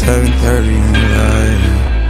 11:30 in the light.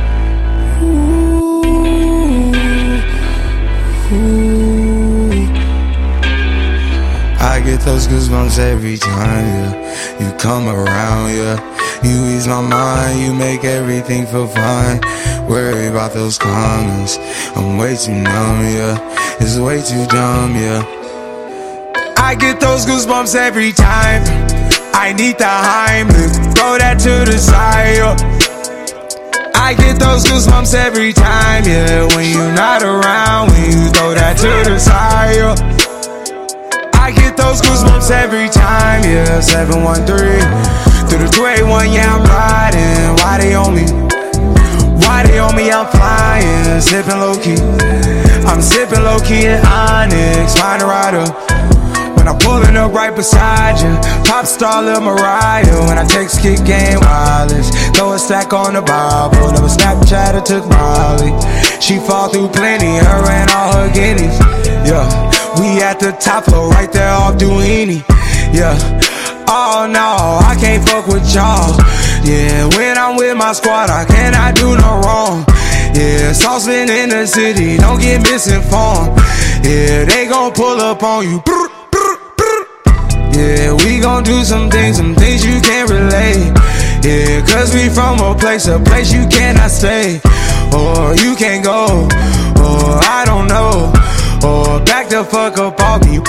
I get those goosebumps every time, yeah. You come around, yeah. You ease my mind, you make everything feel fine. Worry about those comments, I'm way too numb, yeah. It's way too dumb, yeah. I get those goosebumps every time. I need the Heimlich, throw that to the side, yeah. I get those goosebumps every time, yeah. When you're not around, when you throw that to the side, yeah. I get those goosebumps every time, yeah. 713 through the 281, yeah, I'm riding. Why they on me? Why they on me? I'm flying, sipping low-key. I'm sipping low-key in Onyx, find a rider. When I'm pulling up right beside you, pop star Lil Mariah. When I text kick game wireless, throw a stack on the Bible. Never Snapchat or took Molly. She fall through plenty, her and all her guineas. Yeah, we at the top floor, right there off Duini. Yeah, oh no, I can't fuck with y'all. Yeah, when I'm with my squad, I cannot do no wrong. Yeah, saucepan in the city, don't get misinformed. Yeah, they gon' pull up on you. Yeah, we gon' do some things you can't relate. Yeah, cause we from a place you cannot stay. Or you can't go, or I don't know. Or back the fuck up off me.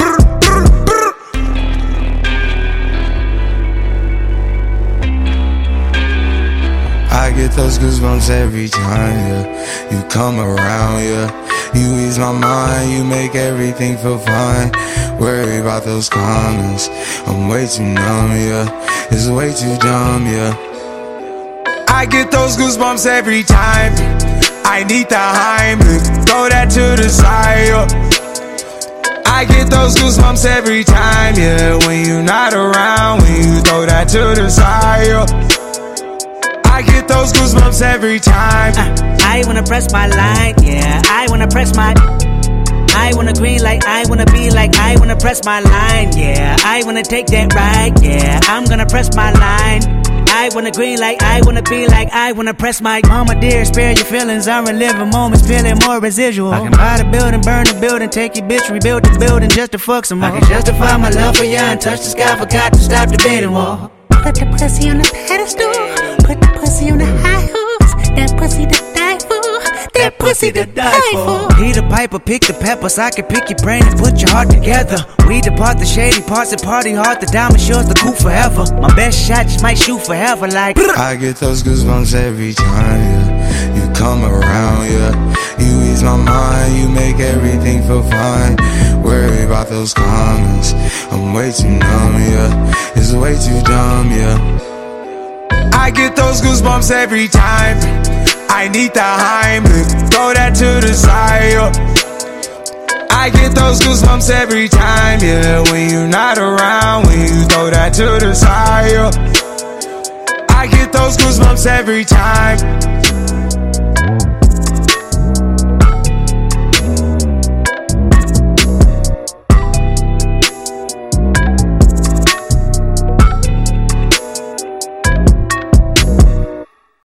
I get those goosebumps every time, yeah. You come around, yeah. You ease my mind, you make everything feel fine. Worry about those comments, I'm way too numb, yeah. It's way too dumb, yeah. I get those goosebumps every time. I need the Heimlich, throw that to the side, yeah. I get those goosebumps every time, yeah. When you're not around, when you throw that to the side, yeah. I get those goosebumps every time. I wanna press my line, yeah. I wanna press my. I wanna green like I wanna be like I wanna press my line, yeah. I wanna take that ride, yeah. I'm gonna press my line. I wanna green like I wanna be like I wanna press my. Mama dear, spare your feelings. I'm reliving moments, feeling more residual. I can buy the building, burn the building, take your bitch, rebuild the building just to fuck some more. I can justify my love for ya and touch the sky, forgot to stop the bidding war. Put the pussy on the pedestal, put the pussy on the high horse. That pussy to die for, that pussy to die for. Peter Piper, pick the peppers. I can pick your brain and put your heart together. We depart the shady parts and party hard. The diamond shows the coup forever. My best shot just might shoot forever like. I get those goosebumps every time, yeah. You come around, yeah. You ease my mind, you make everything feel fine. Worry about those comments, I'm way too numb, yeah. It's way too dumb, yeah. I get those goosebumps every time. I need the Heimlich, throw that to the side, yeah. I get those goosebumps every time, yeah. When you're not around, when you throw that to the side, yeah. I get those goosebumps every time.